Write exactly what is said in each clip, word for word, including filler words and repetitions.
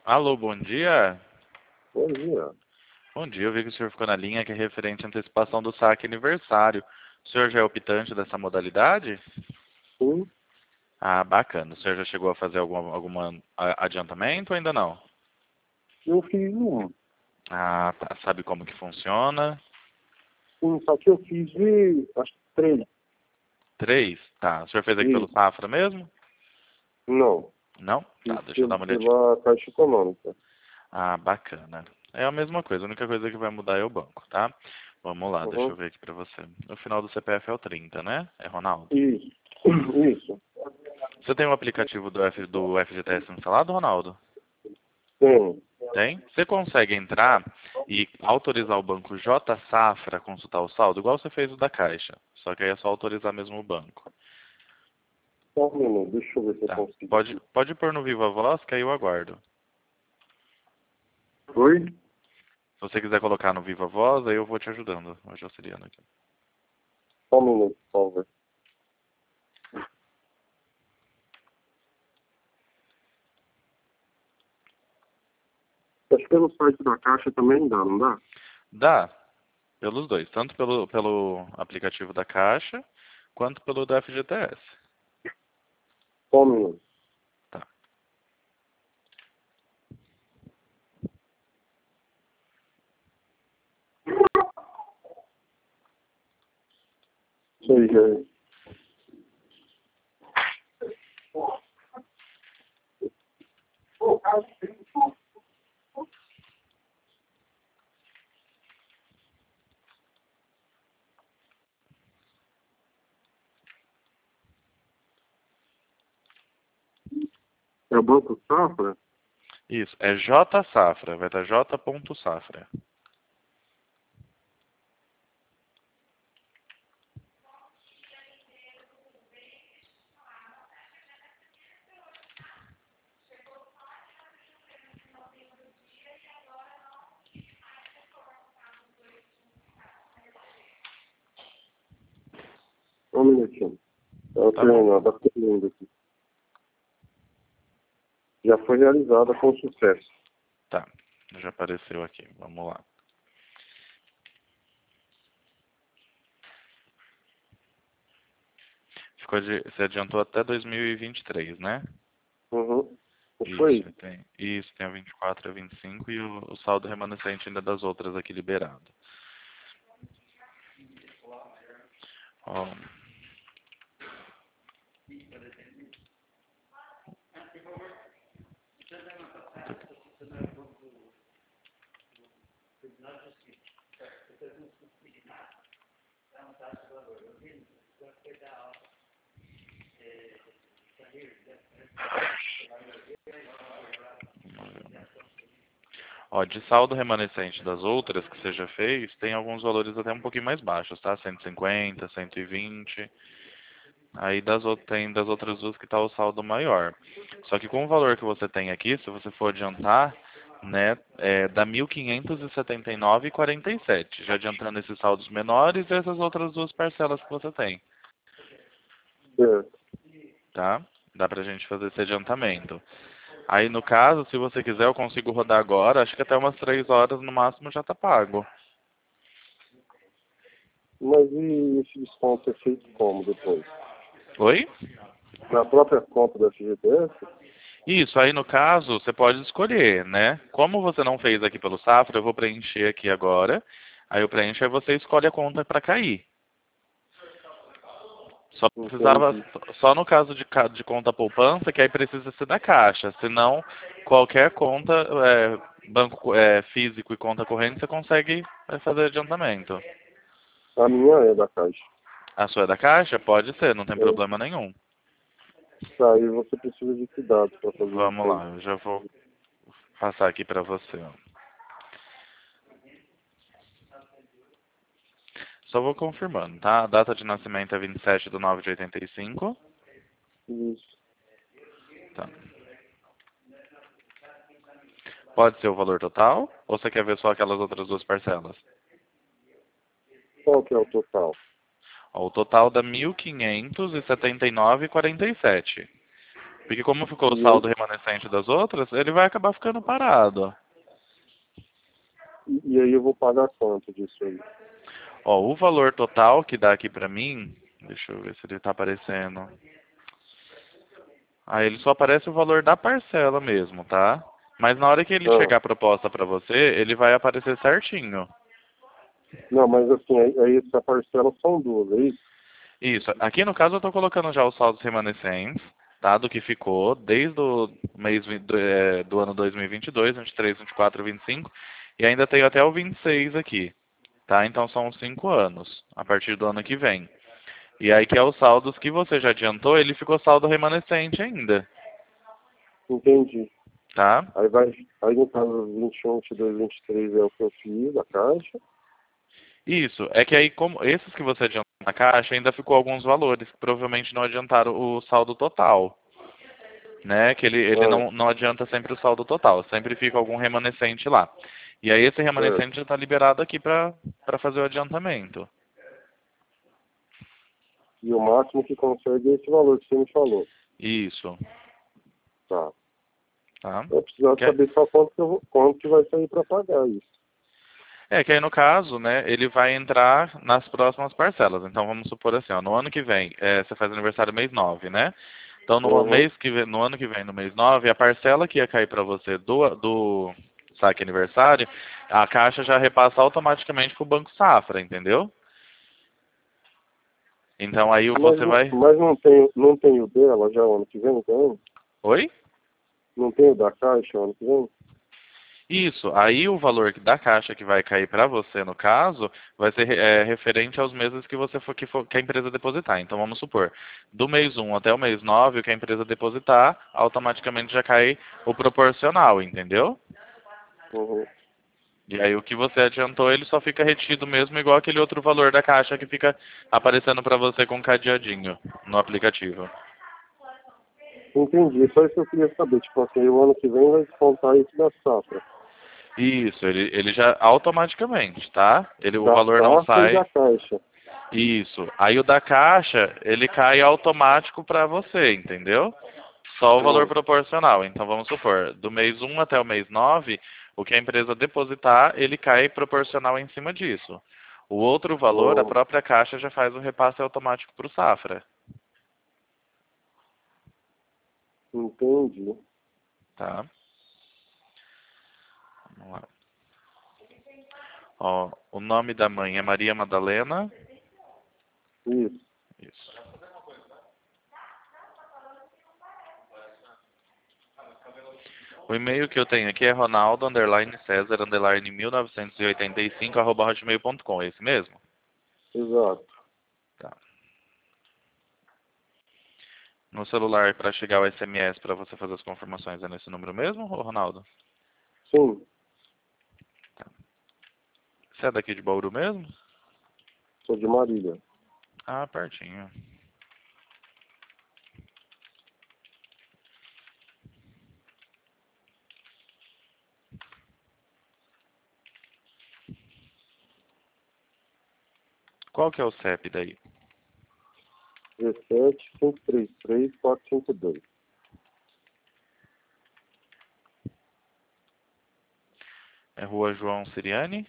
Alô, bom dia. Bom dia. Bom dia, eu vi que o senhor ficou na linha que é referente à antecipação do saque aniversário. O senhor já é optante dessa modalidade? Sim, Ah, bacana. O senhor já chegou a fazer algum alguma a- adiantamento ou ainda não? eu fiz um. Ah, tá. Sabe como que funciona? Sim, só que eu fiz de, acho que três. Três? Tá. O senhor fez aqui pelo Isso. Safra mesmo? Não, Não? Tá, fiz deixa eu dar pelo- uma olhadinha. pela Caixa Econômica. Ah, bacana. É a mesma coisa, a única coisa que vai mudar é o banco, tá? Vamos lá, deixa eu Uhum. ver aqui pra você. O final do C P F é o trinta, né? É Ronaldo. Isso. Isso. Você tem o aplicativo do, F, do F G T S instalado, Ronaldo? Tem. Tem? Você consegue entrar e autorizar o banco J Safra a consultar o saldo, igual você fez o da Caixa. Só que aí é só autorizar mesmo o banco. Só um minuto, deixa eu ver se eu Tá. consigo Pode, aqui. pode pôr no Viva Voz, que aí eu aguardo. Oi? Se você quiser colocar no Viva Voz, aí eu vou te ajudando, hoje auxiliando aqui. Só um minuto, por favor. Acho que pelo site da Caixa também dá, não dá? Dá, pelos dois, tanto pelo, pelo aplicativo da Caixa, quanto pelo do F G T S. Só um minuto. Tá. Isso aí, já. É o Banco Safra? Isso, é J Safra, vai estar J. Safra. Só um minutinho. Tá Tá bom? terminando, tá terminando aqui. Já foi realizada com sucesso. Tá, já apareceu aqui, vamos lá. Ficou de, você adiantou até dois mil e vinte e três, né? Uhum. Isso Isso, aí. tem, isso, tem a vinte e quatro, a vinte e cinco e o, o saldo remanescente ainda das outras aqui liberado. Ó, ó, de saldo remanescente das outras que você já fez, tem alguns valores até um pouquinho mais baixos, tá? cento e cinquenta, cento e vinte. Aí das, out- tem das outras duas que tá o saldo maior. Só que com o valor que você tem aqui, se você for adiantar, né, é, dá mil quinhentos e setenta e nove e quarenta e sete, já adiantando esses saldos menores e essas outras duas parcelas que você tem, Certo. tá? Dá pra gente fazer esse adiantamento. Aí no caso, se você quiser, eu consigo rodar agora, acho que até umas três horas no máximo já tá pago. Mas e esse desconto é feito como depois? Oi? Na própria conta da F G T S? Isso, aí no caso, você pode escolher, né? Como você não fez aqui pelo Safra, eu vou preencher aqui agora. Aí eu preencho, aí você escolhe a conta para cair. Só precisava, Entendi. só no caso de, ca- de conta poupança, que aí precisa ser da Caixa. Senão, qualquer conta, é, banco é, físico e conta corrente, você consegue é, fazer adiantamento. A minha é da Caixa. A sua é da Caixa? Pode ser, não tem É. problema nenhum. Tá, e você precisa de cuidados para fazer Vamos isso aí. lá, eu já vou passar aqui para você. Ó. Só vou confirmando, tá? A data de nascimento é vinte e sete de nove de oitenta e cinco. Isso. Tá. Pode ser o valor total? Ou você quer ver só aquelas outras duas parcelas? Qual que é o total? Ó, o total dá mil quinhentos e setenta e nove e quarenta e sete. Porque como ficou o E, aí- saldo remanescente das outras, ele vai acabar ficando parado. e aí eu vou pagar quanto disso aí? Ó, o valor total que dá aqui pra mim, deixa eu ver se ele tá aparecendo. Aí ele só aparece o valor da parcela mesmo, tá? Mas na hora que ele Ah, chegar a proposta pra você, ele vai aparecer certinho. não, mas assim, aí, aí essa parcela são duas, é isso? Isso. Aqui no caso eu tô colocando já os saldos remanescentes, tá? Do que ficou desde o mês vi- do, é, do ano dois mil e vinte e dois, vinte e três, vinte e quatro, vinte e cinco. E ainda tenho até o vinte e seis aqui, tá? Então são cinco anos, a partir do ano que vem. E aí que é os saldos que você já adiantou, ele ficou saldo remanescente ainda, Entendi. tá? Aí vai, aí no caso vinte e um, vinte e dois, vinte e três é o que eu fiz, a caixa. Isso, é que aí como esses que você adiantou na caixa, ainda ficou alguns valores que provavelmente não adiantaram o saldo total, né? Que ele, ele Ah, não, não adianta sempre o saldo total, sempre fica algum remanescente lá. E aí esse certo. remanescente já está liberado aqui para para fazer o adiantamento. E o máximo que consegue é esse valor que você me falou. Isso, Tá. tá? Eu precisava Que é, saber só quanto que, eu vou, quanto que vai sair para pagar isso. é que aí no caso, né, ele vai entrar nas próximas parcelas. Então vamos supor assim, ó, no ano que vem, é, você faz aniversário mês nove, né? Então no Uhum. mês que vem, no ano que vem, no mês nove, a parcela que ia cair para você do, do saque aniversário, a Caixa já repassa automaticamente para o Banco Safra, entendeu? Então aí Mas, você não- vai. mas não tem, não tem o dela já o ano que vem, então? Oi? Não tem o da caixa o ano que vem? Isso. Aí o valor que- da caixa que vai cair para você, no caso, vai ser é, referente aos meses que você for que, for que a empresa depositar. Então vamos supor, do mês um até o mês nove, o que a empresa depositar, automaticamente já cai o proporcional, entendeu? Uhum. E aí o que você adiantou, ele só fica retido mesmo, igual aquele outro valor da caixa que fica aparecendo para você com cadeadinho no aplicativo. Entendi. Só isso que eu queria saber. Tipo assim, o ano que vem vai descontar isso da safra. Isso, ele, ele já automaticamente, tá? Ele, o Da valor não safra e sai. da caixa. Isso. Aí o da caixa, ele cai automático para você, entendeu? Só o valor Hum. proporcional. Então vamos supor, do mês um até o mês nove, o que a empresa depositar, ele cai proporcional em cima disso. O outro valor, a Hum. própria caixa já faz o repasse automático para o Safra, Entendi. tá? Vamos lá. Ó, o nome da mãe é Maria Madalena. Isso. Isso. O e-mail que eu tenho aqui é ronaldo, underline, césar, underline, mil novecentos e oitenta e cinco, arroba hotmail ponto com. É esse mesmo? Exato. Tá. No celular, para chegar o S M S para você fazer as confirmações, é nesse número mesmo, ô Ronaldo? Sim. Tá. Você é daqui de Bauru mesmo? Sou de Marília. Ah, pertinho. Qual que é o C E P daí? dezessete, cinco três três, quatro cinco dois. É Rua João Siriani?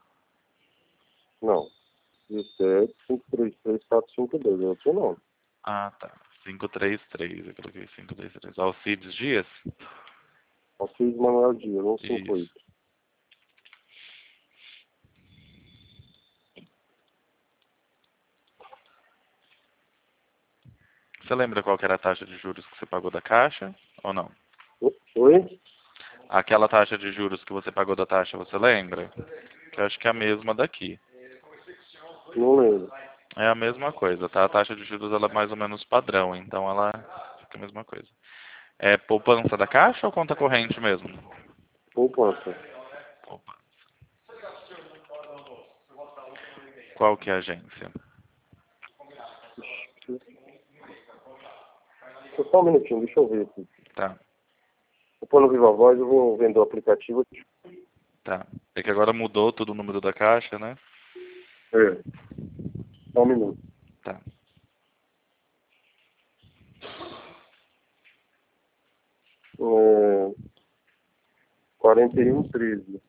Não. dezessete, cinco três três, quatro cinco dois. É outro nome. Ah, tá. quinhentos e trinta e três, eu coloquei quinhentos e trinta e três. Alcides Dias? Alcides Manuel Dias, cento e cinquenta e Isso. oito. Você lembra qual que era a taxa de juros que você pagou da Caixa? Ou não? Oi? Aquela taxa de juros que você pagou da taxa, você lembra? Que eu acho que é a mesma daqui. Não lembro. É a mesma coisa, tá? A taxa de juros ela é mais ou menos padrão, então ela fica a mesma coisa. É poupança da Caixa ou conta corrente mesmo? Poupança. Opa. Qual que é a agência? Só um minutinho, deixa eu ver aqui. Tá, Vou pôr no Viva Voz, eu vou vender o aplicativo. tá. É que agora mudou todo o número da Caixa, né? É. Só um minuto. Tá. É, quarenta e um treze.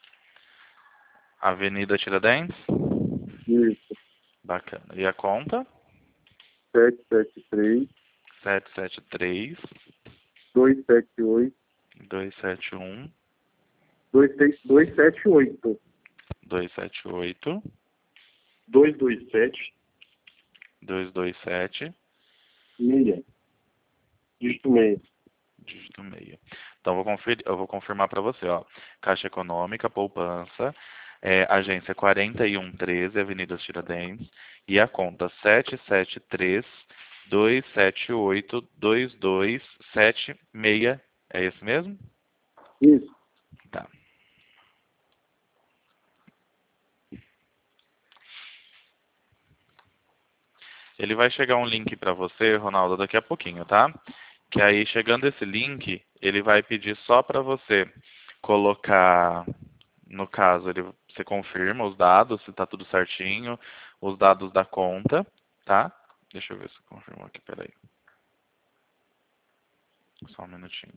Avenida Tiradentes? Isso. Bacana. E a conta? sete sete três, sete sete três, dois sete oito, dois sete um, dois sete oito, dois sete oito, dois dois sete, dois dois sete, meia. Dígito meia. dígito meio. Então, eu vou, conferir, eu vou confirmar para você, ó. Caixa Econômica, poupança, é, agência quarenta e um treze, Avenida Tiradentes, e a conta sete sete três, dois sete oito, dois dois sete seis. É esse mesmo? Isso. Tá. Ele vai chegar um link para você, Ronaldo, daqui a pouquinho, tá? Que aí, chegando esse link, ele vai pedir só para você colocar, no caso, ele, você confirma os dados, se está tudo certinho, os dados da conta, tá? Deixa eu ver se confirmou aqui, peraí. Só um minutinho.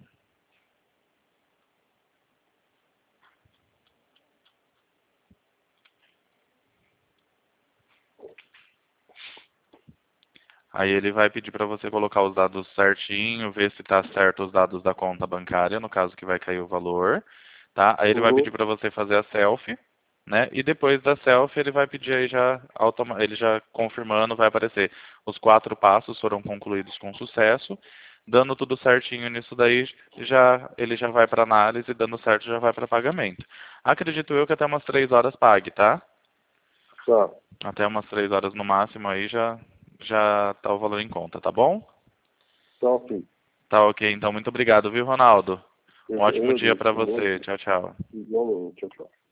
Aí ele vai pedir para você colocar os dados certinho, ver se está certo os dados da conta bancária, no caso que vai cair o valor, tá? Aí ele vai Uhum. pedir para você fazer a selfie, né? E depois da selfie ele vai pedir aí já, automa ele já confirmando, vai aparecer os quatro passos foram concluídos com sucesso. Dando tudo certinho nisso daí, já, ele já vai para análise, dando certo já vai para pagamento. Acredito eu que até umas três horas pague, tá? Tá. Até umas três horas no máximo aí já já tá o valor em conta, tá bom? Tá ok. Tá ok, então muito obrigado, viu, Ronaldo? Um Eu, ótimo eu dia agradeço. para Bom você. dia. Tchau, tchau. Igualmente. Tchau, tchau.